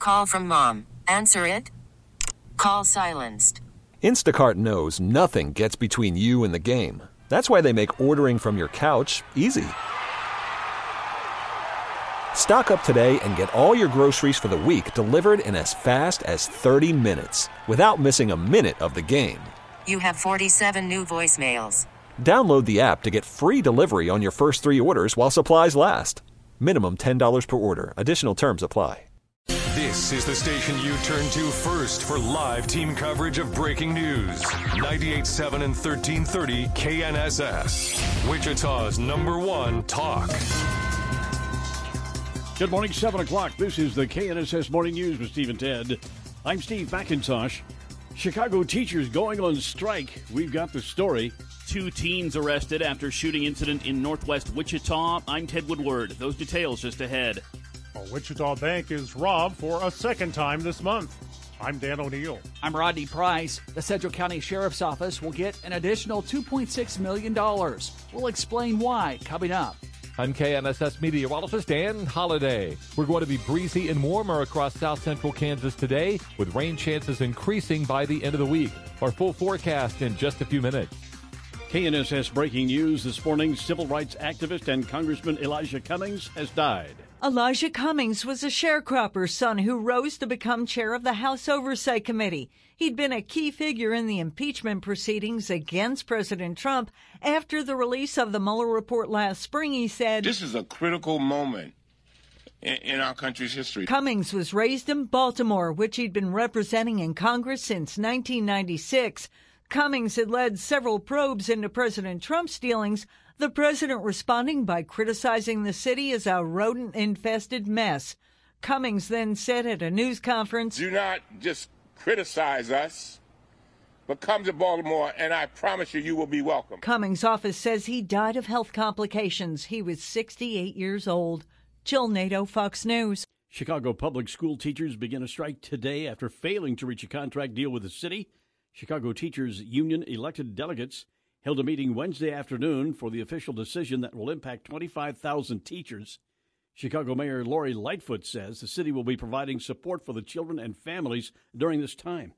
Call from mom. Answer it. Call silenced. Instacart knows nothing gets between you and the game. That's why they make ordering from your couch easy. Stock up today and get all your groceries for the week delivered in as fast as 30 minutes without missing a minute of the game. You have 47 new voicemails. Download the app to get free delivery on your first 3 orders while supplies last. Minimum $10 per order. Additional terms apply. This is the station you turn to first for live team coverage of breaking news. 98.7 and 1330 KNSS. Wichita's #1 talk. Good morning, 7 o'clock. This is the KNSS Morning News with Steve and Ted. I'm Steve McIntosh. Chicago teachers going on strike. We've got the story. 2 teens arrested after shooting incident in northwest Wichita. I'm Ted Woodward. Those details just ahead. A Wichita bank is robbed for a second time this month. I'm Dan O'Neill. I'm Rodney Price. The Central County Sheriff's Office will get an additional $2.6 million. We'll explain why coming up. I'm KNSS meteorologist Dan Holliday. We're going to be breezy and warmer across south central Kansas today, with rain chances increasing by the end of the week. Our full forecast in just a few minutes. KNSS breaking news this morning. Civil rights activist and Congressman Elijah Cummings has died. Elijah Cummings was a sharecropper's son who rose to become chair of the House Oversight Committee. He'd been a key figure in the impeachment proceedings against President Trump. After the release of the Mueller report last spring, he said, "This is a critical moment in our country's history." Cummings was raised in Baltimore, which he'd been representing in Congress since 1996. Cummings had led several probes into President Trump's dealings, the president responding by criticizing the city as a rodent-infested mess. Cummings then said at a news conference, "Do not just criticize us, but come to Baltimore, and I promise you, you will be welcome." Cummings' office says he died of health complications. He was 68 years old. Jill Nato, Fox News. Chicago public school teachers begin a strike today after failing to reach a contract deal with the city. Chicago Teachers Union elected delegates held a meeting Wednesday afternoon for the official decision that will impact 25,000 teachers. Chicago Mayor Lori Lightfoot says the city will be providing support for the children and families during this time.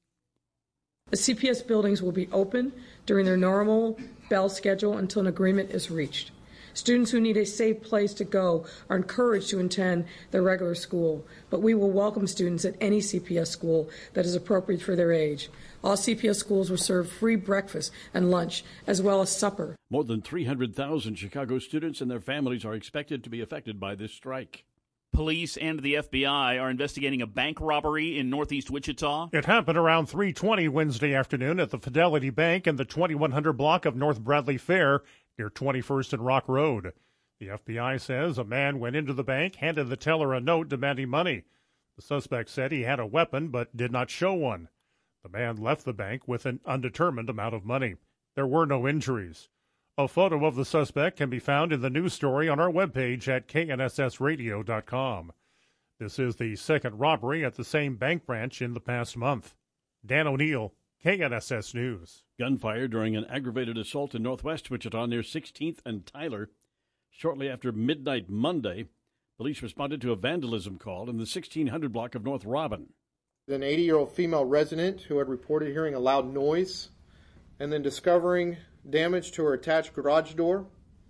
The CPS buildings will be open during their normal bell schedule until an agreement is reached. Students who need a safe place to go are encouraged to attend their regular school, but we will welcome students at any CPS school that is appropriate for their age. All CPS schools will serve free breakfast and lunch, as well as supper. More than 300,000 Chicago students and their families are expected to be affected by this strike. Police and the FBI are investigating a bank robbery in northeast Wichita. It happened around 3:20 Wednesday afternoon at the Fidelity Bank in the 2100 block of North Bradley Fair near 21st and Rock Road. The FBI says a man went into the bank, handed the teller a note demanding money. The suspect said he had a weapon but did not show one. The man left the bank with an undetermined amount of money. There were no injuries. A photo of the suspect can be found in the news story on our webpage at knssradio.com. This is the second robbery at the same bank branch in the past month. Dan O'Neill, KNSS News. Gunfire during an aggravated assault in northwest Wichita near 16th and Tyler. Shortly after midnight Monday, police responded to a vandalism call in the 1600 block of North Robin. An 80-year-old female resident who had reported hearing a loud noise and then discovering damage to her attached garage door,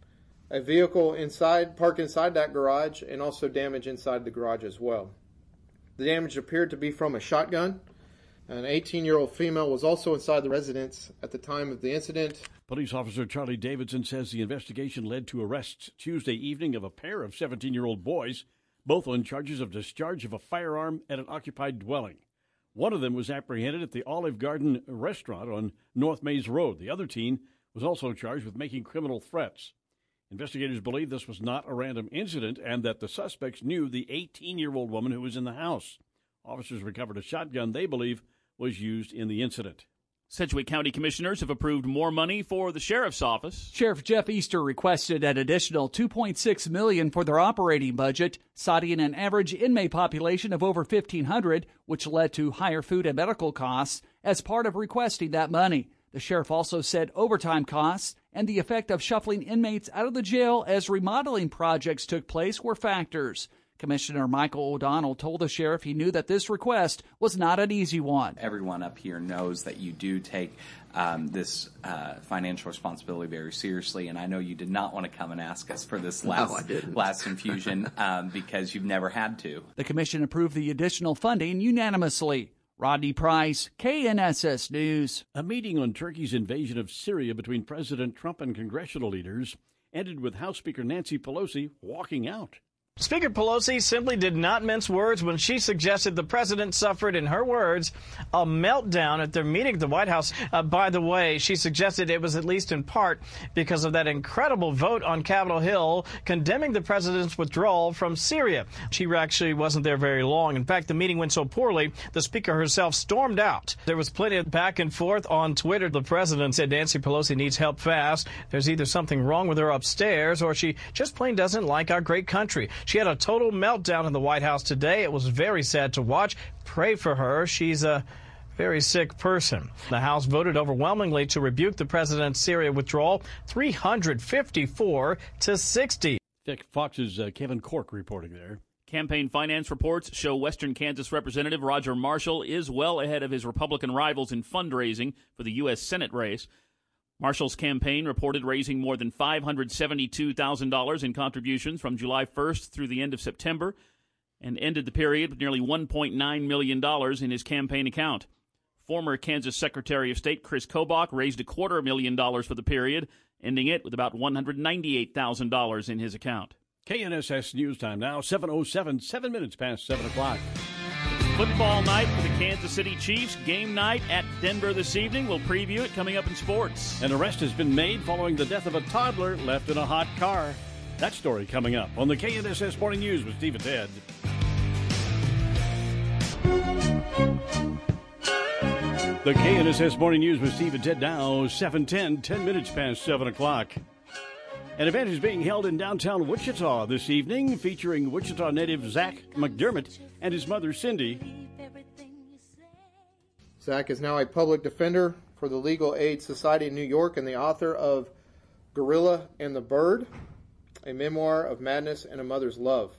a vehicle parked inside that garage, and also damage inside the garage as well. The damage appeared to be from a shotgun. An 18-year-old female was also inside the residence at the time of the incident. Police officer Charlie Davidson says the investigation led to arrests Tuesday evening of a pair of 17-year-old boys, both on charges of discharge of a firearm at an occupied dwelling. One of them was apprehended at the Olive Garden restaurant on North Mays Road. The other teen was also charged with making criminal threats. Investigators believe this was not a random incident and that the suspects knew the 18-year-old woman who was in the house. Officers recovered a shotgun they believe was used in the incident. Sedgwick County commissioners have approved more money for the sheriff's office. Sheriff Jeff Easter requested an additional $2.6 million for their operating budget, citing an average inmate population of over 1,500, which led to higher food and medical costs. As part of requesting that money, the sheriff also said overtime costs and the effect of shuffling inmates out of the jail as remodeling projects took place were factors. Commissioner Michael O'Donnell told the sheriff he knew that this request was not an easy one. Everyone up here knows that you do take this financial responsibility very seriously, and I know you did not want to come and ask us for this last infusion because you've never had to. The commission approved the additional funding unanimously. Rodney Price, KNSS News. A meeting on Turkey's invasion of Syria between President Trump and congressional leaders ended with House Speaker Nancy Pelosi walking out. Speaker Pelosi simply did not mince words when she suggested the president suffered, in her words, a meltdown at their meeting at the White House. By the way, she suggested it was at least in part because of that incredible vote on Capitol Hill condemning the president's withdrawal from Syria. She actually wasn't there very long. In fact, the meeting went so poorly, the speaker herself stormed out. There was plenty of back and forth on Twitter. The president said Nancy Pelosi needs help fast. There's either something wrong with her upstairs or she just plain doesn't like our great country. She had a total meltdown in the White House today. It was very sad to watch. Pray for her. She's a very sick person. The House voted overwhelmingly to rebuke the president's Syria withdrawal, 354 to 60. Fox's Kevin Cork reporting there. Campaign finance reports show Western Kansas Representative Roger Marshall is well ahead of his Republican rivals in fundraising for the U.S. Senate race. Marshall's campaign reported raising more than $572,000 in contributions from July 1st through the end of September and ended the period with nearly $1.9 million in his campaign account. Former Kansas Secretary of State Chris Kobach raised $250,000 for the period, ending it with about $198,000 in his account. KNSS News Time now, 7:07, 7 minutes past 7 o'clock. Football night for the Kansas City Chiefs. Game night at Denver this evening. We'll preview it coming up in sports. An arrest has been made following the death of a toddler left in a hot car. That story coming up on the KNSS Morning News with Steve and Ted. The KNSS Morning News with Steve and Ted now, 7:10, 10 minutes past 7 o'clock. An event is being held in downtown Wichita this evening featuring Wichita native Zach McDermott and his mother, Cindy. Zach is now a public defender for the Legal Aid Society of New York and the author of Gorilla and the Bird, a memoir of madness and a mother's love.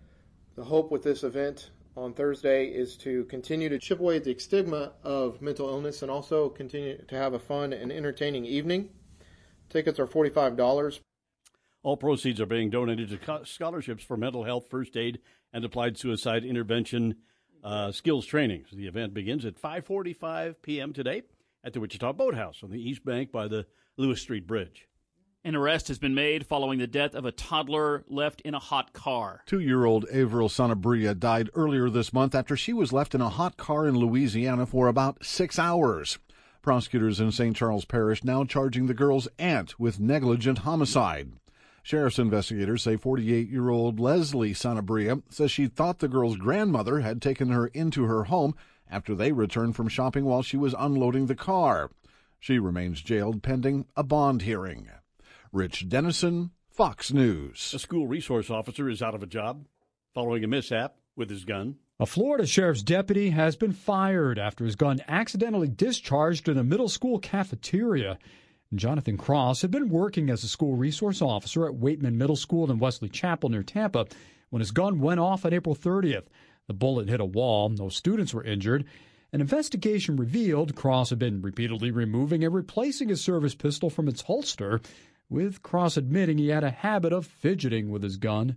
The hope with this event on Thursday is to continue to chip away at the stigma of mental illness and also continue to have a fun and entertaining evening. Tickets are $45. All proceeds are being donated to scholarships for mental health, first aid, and applied suicide intervention skills training. So the event begins at 5:45 p.m. today at the Wichita Boathouse on the East Bank by the Lewis Street Bridge. An arrest has been made following the death of a toddler left in a hot car. 2-year-old Avril Sanabria died earlier this month after she was left in a hot car in Louisiana for about 6 hours. Prosecutors in St. Charles Parish now charging the girl's aunt with negligent homicide. Sheriff's investigators say 48-year-old Leslie Sanabria says she thought the girl's grandmother had taken her into her home after they returned from shopping while she was unloading the car. She remains jailed pending a bond hearing. Rich Dennison, Fox News. A school resource officer is out of a job following a mishap with his gun. A Florida sheriff's deputy has been fired after his gun accidentally discharged in a middle school cafeteria. Jonathan Cross had been working as a school resource officer at Waitman Middle School in Wesley Chapel near Tampa when his gun went off on April 30th. The bullet hit a wall. No students were injured. An investigation revealed Cross had been repeatedly removing and replacing his service pistol from its holster, with Cross admitting he had a habit of fidgeting with his gun.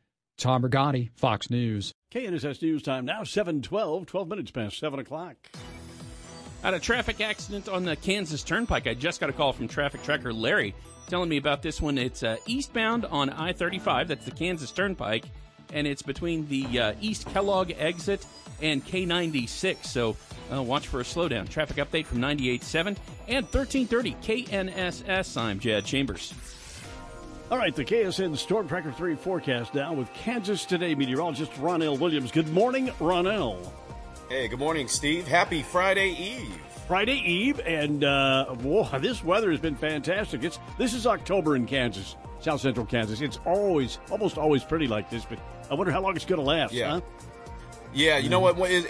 Tom Rigotti, Fox News. KNSS News Time now, 7:12, 12 minutes past 7 o'clock. Had a traffic accident on the Kansas Turnpike. I just got a call from traffic tracker Larry telling me about this one. It's eastbound on I-35. That's the Kansas Turnpike. And it's between the East Kellogg exit and K96. So watch for a slowdown. Traffic update from 98.7 and 1330 KNSS. I'm Jed Chambers. All right, the KSN Storm Tracker 3 forecast now with Kansas Today meteorologist Ronell Williams. Good morning, Ronell. Hey, good morning, Steve. Happy Friday Eve. Friday Eve, and this weather has been fantastic. This is October in Kansas, South Central Kansas. It's almost always pretty like this, but I wonder how long it's going to last. Yeah. Huh? Yeah, you know what? It's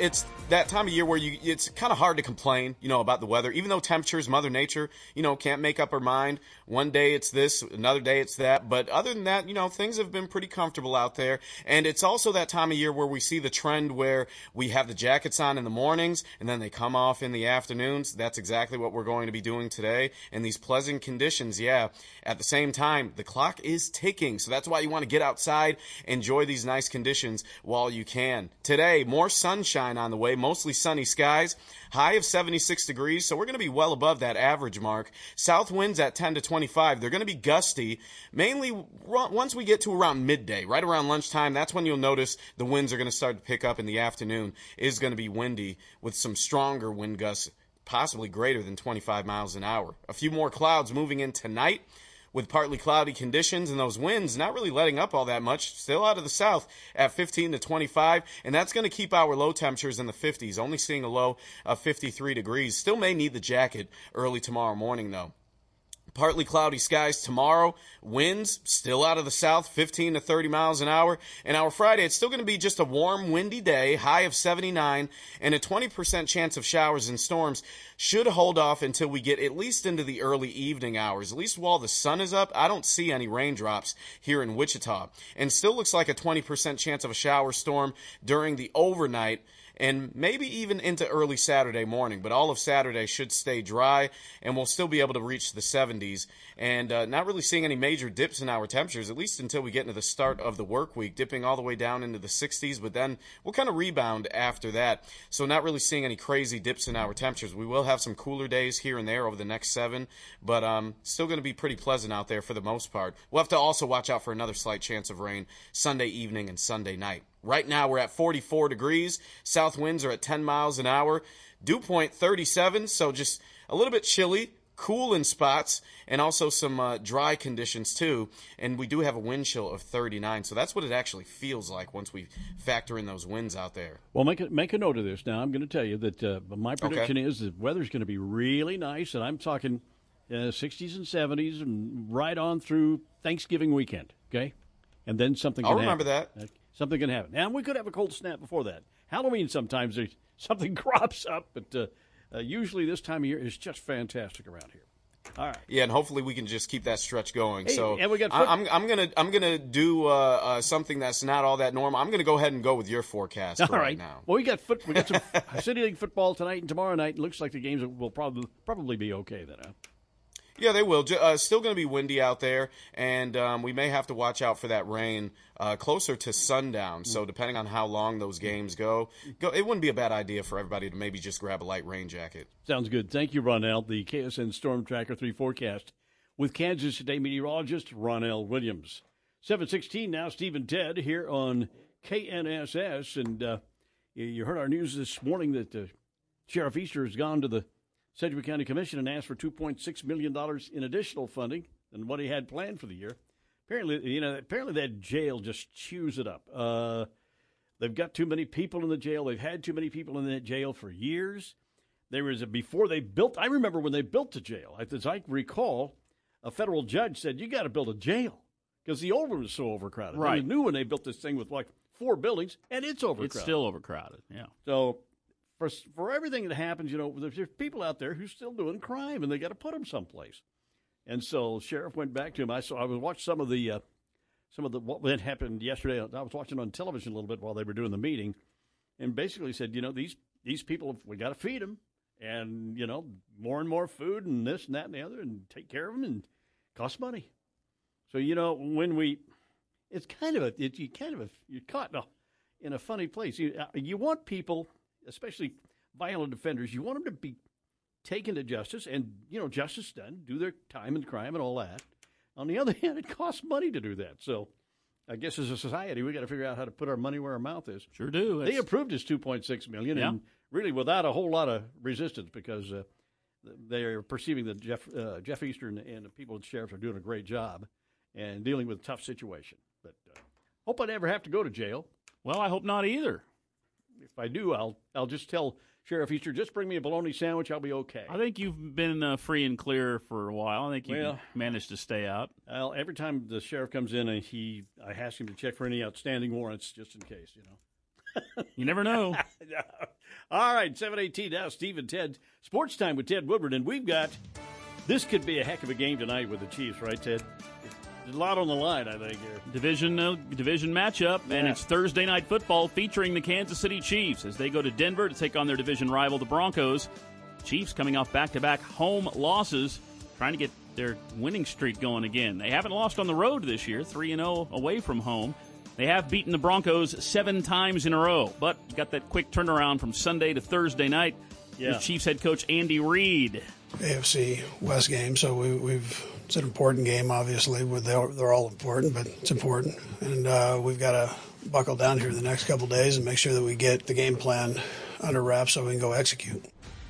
that time of year where it's kind of hard to complain, about the weather, even though temperatures, Mother Nature, can't make up her mind. One day it's this, another day it's that. But other than that, things have been pretty comfortable out there. And it's also that time of year where we see the trend where we have the jackets on in the mornings and then they come off in the afternoons. That's exactly what we're going to be doing today. And these pleasant conditions, at the same time, the clock is ticking. So that's why you want to get outside, enjoy these nice conditions while you can. Today, more sunshine on the way, mostly sunny skies, high of 76 degrees. So we're going to be well above that average mark. South winds at 10 to 25. They're going to be gusty, mainly once we get to around midday, right around lunchtime. That's when you'll notice the winds are going to start to pick up in the afternoon. It is going to be windy with some stronger wind gusts, possibly greater than 25 miles an hour. A few more clouds moving in tonight with partly cloudy conditions, and those winds not really letting up all that much, still out of the south at 15 to 25, and that's going to keep our low temperatures in the 50s, only seeing a low of 53 degrees. Still may need the jacket early tomorrow morning, though. Partly cloudy skies tomorrow. Winds still out of the south, 15 to 30 miles an hour. And our Friday, it's still going to be just a warm, windy day, high of 79, and a 20% chance of showers and storms. Should hold off until we get at least into the early evening hours. At least while the sun is up, I don't see any raindrops here in Wichita. And still looks like a 20% chance of a shower storm during the overnight, and maybe even into early Saturday morning. But all of Saturday should stay dry, and we'll still be able to reach the 70s. And not really seeing any major dips in our temperatures, at least until we get into the start of the work week, dipping all the way down into the 60s. But then we'll kind of rebound after that. So not really seeing any crazy dips in our temperatures. We will have some cooler days here and there over the next 7, but still going to be pretty pleasant out there for the most part. We'll have to also watch out for another slight chance of rain Sunday evening and Sunday night. Right now we're at 44 degrees. South winds are at 10 miles an hour. Dew point 37, so just a little bit chilly, cool in spots, and also some dry conditions too. And we do have a wind chill of 39, so that's what it actually feels like once we factor in those winds out there. Well, make a note of this. Now I'm going to tell you that my prediction is the weather's going to be really nice, and I'm talking 60s and 70s and right on through Thanksgiving weekend, okay? And then something can I'll remember happen. that. Something can happen. And we could have a cold snap before that. Halloween sometimes something crops up, but usually this time of year is just fantastic around here. All right. Yeah, and hopefully we can just keep that stretch going. Hey, so and we got I'm gonna do something that's not all that normal. I'm gonna go ahead and go with your forecast right now. Well, we got some City League football tonight and tomorrow night. It looks like the games will probably be okay then. Huh? Yeah, they will. Still going to be windy out there, and we may have to watch out for that rain closer to sundown. So depending on how long those games go, it wouldn't be a bad idea for everybody to maybe just grab a light rain jacket. Sounds good. Thank you, Ronell. The KSN Storm Tracker 3 forecast with Kansas Today meteorologist Ronell Williams. 7:16 now, Steve and Ted here on KNSS. And you heard our news this morning that Sheriff Easter has gone to the Sedgwick County Commission and asked for $2.6 million in additional funding than what he had planned for the year. Apparently that jail just chews it up. They've got too many people in the jail. They've had too many people in that jail for years. I remember when they built the jail. As I recall, a federal judge said, you got to build a jail because the old one was so overcrowded. Right. And the new one, they built this thing with like 4 buildings, and it's overcrowded. It's still overcrowded, yeah. So for everything that happens, there's people out there who's still doing crime, and they got to put them someplace. And so the sheriff went back to him. I was watching some of the what happened yesterday. I was watching on television a little bit while they were doing the meeting, and basically said, these people, we got to feed them, and more and more food and this and that and the other, and take care of them, and it costs money. So when you're caught in a funny place. You want people, especially violent offenders, you want them to be taken to justice and, justice done, do their time and crime and all that. On the other hand, it costs money to do that. So I guess as a society, we got to figure out how to put our money where our mouth is. Sure do. They approved his $2.6 million, and really without a whole lot of resistance because they are perceiving that Jeff Easter and the people at the sheriff's are doing a great job and dealing with a tough situation. But hope I never have to go to jail. Well, I hope not either. If I do, I'll just tell Sheriff Easter, just bring me a bologna sandwich. I'll be okay. I think you've been free and clear for a while. I think you managed to stay out. Well, every time the sheriff comes in, I ask him to check for any outstanding warrants just in case, You never know. All right, 7:18 now. Steve and Ted. Sports Time with Ted Woodward. And we've got, this could be a heck of a game tonight with the Chiefs, right, Ted? There's a lot on the line, I think, here. Division matchup, and it's Thursday Night Football featuring the Kansas City Chiefs as they go to Denver to take on their division rival, the Broncos. Chiefs coming off back-to-back home losses, trying to get their winning streak going again. They haven't lost on the road this year, 3-0 away from home. They have beaten the Broncos 7 times in a row, but got that quick turnaround from Sunday to Thursday night. Yeah. Chiefs head coach Andy Reid. AFC West game, so it's an important game, obviously. They're all important, but it's important. And we've got to buckle down here the next couple days and make sure that we get the game plan under wraps so we can go execute.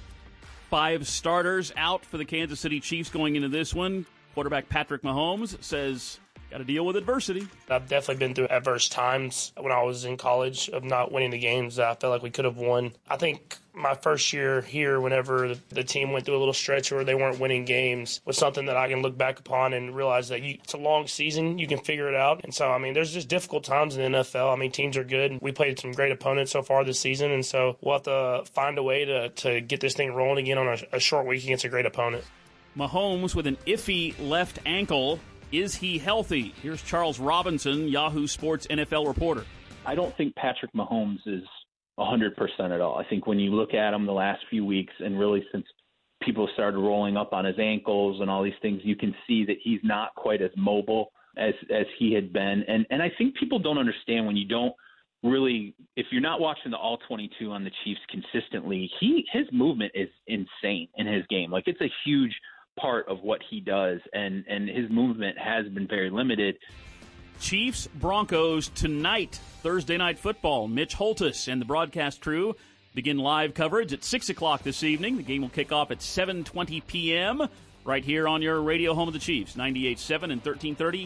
5 starters out for the Kansas City Chiefs going into this one. Quarterback Patrick Mahomes says, got to deal with adversity. I've definitely been through adverse times when I was in college of not winning the games that I felt like we could have won. I think my first year here, whenever the team went through a little stretch where they weren't winning games, was something that I can look back upon and realize that it's a long season. You can figure it out. And so, I mean, there's just difficult times in the NFL. I mean, teams are good. We played some great opponents so far this season, and so we'll have to find a way to get this thing rolling again on a short week against a great opponent. Mahomes with an iffy left ankle. Is he healthy? Here's Charles Robinson, Yahoo Sports NFL reporter. I don't think Patrick Mahomes is 100% at all. I think when you look at him the last few weeks, and really since people started rolling up on his ankles and all these things, you can see that he's not quite as mobile as he had been. And I think people don't understand when you don't really, if you're not watching the all 22 on the Chiefs consistently, his movement is insane in his game. Like, it's a huge part of what he does, and his movement has been very limited. Chiefs Broncos tonight, Thursday Night Football. Mitch Holthus and the broadcast crew begin live coverage at 6 o'clock this evening. The game will kick off at 7:20 p.m. right here on your radio home of the Chiefs, 98.7 and 1330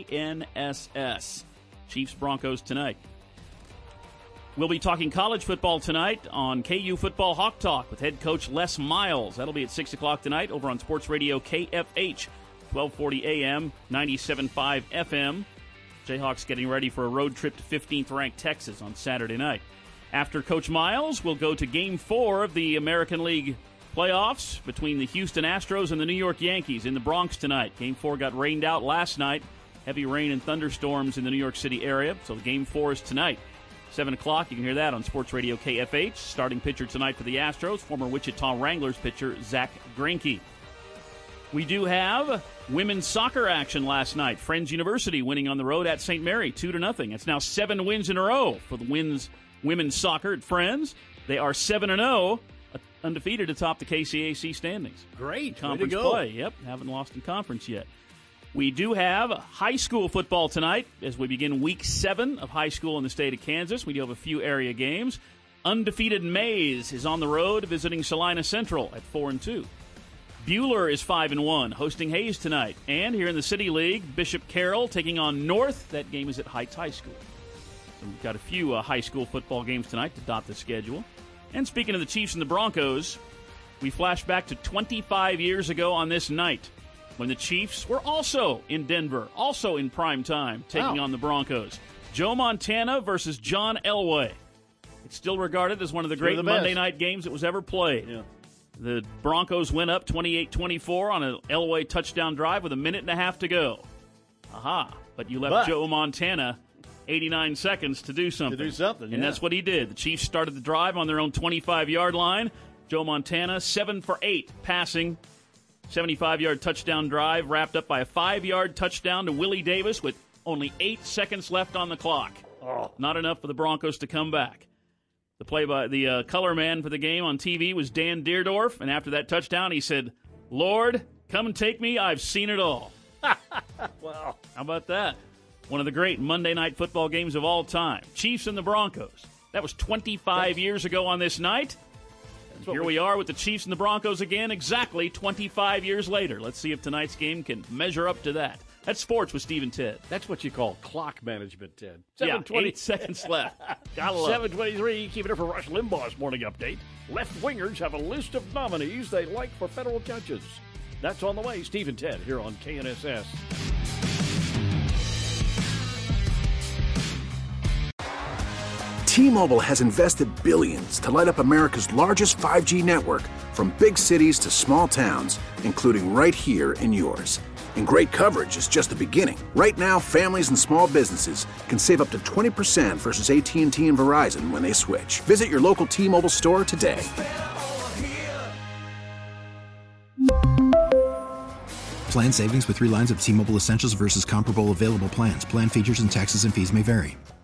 KNSS. Chiefs Broncos tonight. We'll be talking college football tonight on KU Football Hawk Talk with head coach Les Miles. That'll be at 6 o'clock tonight over on Sports Radio KFH, 1240 AM, 97.5 FM. Jayhawks getting ready for a road trip to 15th-ranked Texas on Saturday night. After Coach Miles, we'll go to Game 4 of the American League playoffs between the Houston Astros and the New York Yankees in the Bronx tonight. Game 4 got rained out last night. Heavy rain and thunderstorms in the New York City area, so Game 4 is tonight. 7 o'clock, you can hear that on Sports Radio KFH. Starting pitcher tonight for the Astros, former Wichita Wranglers pitcher Zach Greinke. We do have women's soccer action last night. Friends University winning on the road at St. Mary 2-0. It's now 7 wins in a row for the women's soccer at Friends. They are 7-0, undefeated atop the KCAC standings. Great. Conference play. Yep, haven't lost in conference yet. We do have high school football tonight as we begin week 7 of high school in the state of Kansas. We do have a few area games. Undefeated Maize is on the road visiting Salina Central at 4-2. Buhler is 5-1, hosting Hayes tonight. And here in the City League, Bishop Carroll taking on North. That game is at Heights High School. So we've got a few high school football games tonight to dot the schedule. And speaking of the Chiefs and the Broncos, we flash back to 25 years ago on this night, when the Chiefs were also in Denver, also in prime time, taking on the Broncos. Joe Montana versus John Elway. It's still regarded as one of the great Monday night games that was ever played. Yeah. The Broncos went up 28-24 on an Elway touchdown drive with 1.5 minutes to go. Aha. But you left Joe Montana 89 seconds to do something. And that's what he did. The Chiefs started the drive on their own 25-yard line. Joe Montana, 7 for 8 passing. 75-yard touchdown drive wrapped up by a 5-yard touchdown to Willie Davis with only 8 seconds left on the clock. Not enough for the Broncos to come back. The color man for the game on TV was Dan Deerdorf, and after that touchdown he said, "Lord, come and take me. I've seen it all." Wow. How about that? One of the great Monday night football games of all time. Chiefs and the Broncos. That was 25 years ago on this night. Here we are with the Chiefs and the Broncos again, exactly 25 years later. Let's see if tonight's game can measure up to that. That's sports with Steve and Ted. That's what you call clock management, Ted. 8 seconds left. Gotta love 7:23, keeping it for Rush Limbaugh's morning update. Left-wingers have a list of nominees they like for federal judges. That's on the way. Steve and Ted here on KNSS. T-Mobile has invested billions to light up America's largest 5G network, from big cities to small towns, including right here in yours. And great coverage is just the beginning. Right now, families and small businesses can save up to 20% versus AT&T and Verizon when they switch. Visit your local T-Mobile store today. Plan savings with 3 lines of T-Mobile Essentials versus comparable available plans. Plan features and taxes and fees may vary.